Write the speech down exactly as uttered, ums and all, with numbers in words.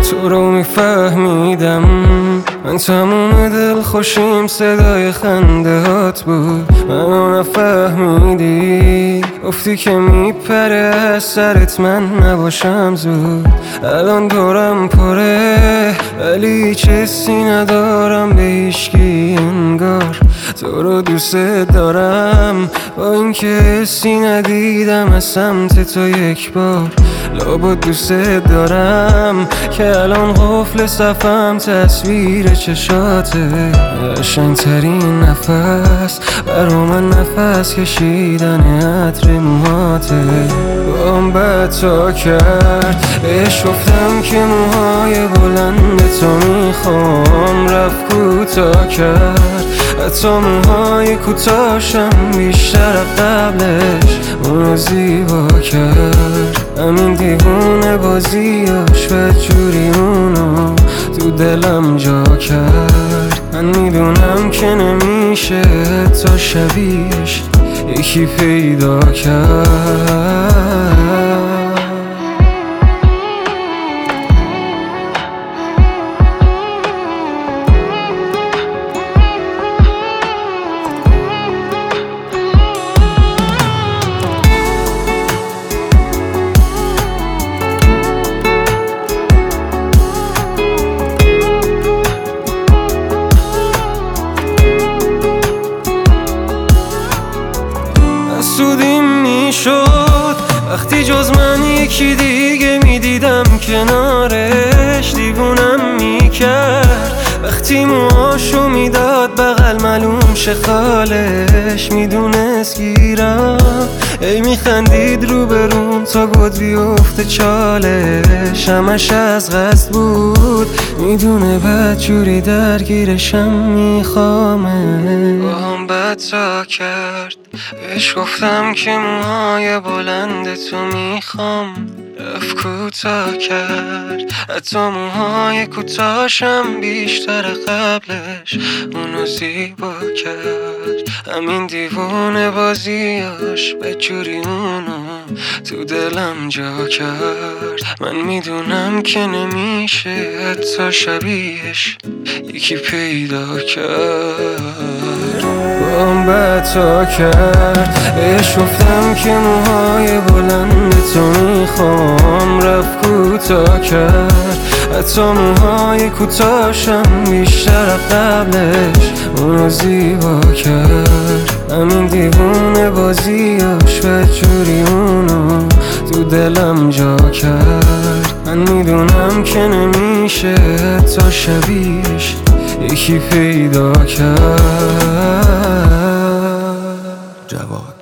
تو رو میفهمیدم، من تموم دل خوشیم صدای خنده هات بود. منو نفهمیدی، گفتی که میپره از سرت من نباشم زود. الان دورم پره ولی چیزی ندارم به هیچکی انگار. تو رو دوست دارم با اینکه حسی ندیدم از سمت تو یک بار. لابد دوست دارم که الان قفل صفم تصویر چشاته. قشنگترین نفس برا من نفس کشیدن عطر موهاته. با هم بد تا کرد بهش گفتم که موهای بلند تو میخوام، رفت کوتاه کرد. حتی موهای کوتاهشم بیشتر قبلش اونو زیبا کرد. همین دیوونه بازیاش بدجوری اونو تو دلم جا کرد. من میدونم که نمیشه تا شبیهش یکی پیدا کرد. حسودیم میشد وقتی جز من یکی دیگه میدیدم کنارش. دیوونم میکرد وقتی موهاشو میداد بغل معلوم شه خالش. میدونست گیرم ای میخندید رو بروم تا گد بیفته چالش. همش از قصد بود، میدونه بدجوری درگیرشم میخوامه. با هم بد تا کرد بهش گفتم که موهای بلند تو میخوام، رفت کوتاه کرد. حتی موهای کوتاهشم بیشتر قبلش اونو زیبا کرد. همین دیوونه بازیاش بدجوری اونو تو دلم جا کرد. من میدونم که نمیشه حتی شبیهش یکی پیدا کرد. با هم بد تا کرد بهش گفتم که موهای بلند تو میخوام، رفت کوتاه کرد. حتی موهای کوتاهشم بیشتر قبلش اونو زیبا کرد. همین دیوونه بازیاش بدجوری اونو تو دلم جا کرد. من میدونم که نمیشه حتی شبیهش یکی پیدا کرد. جواد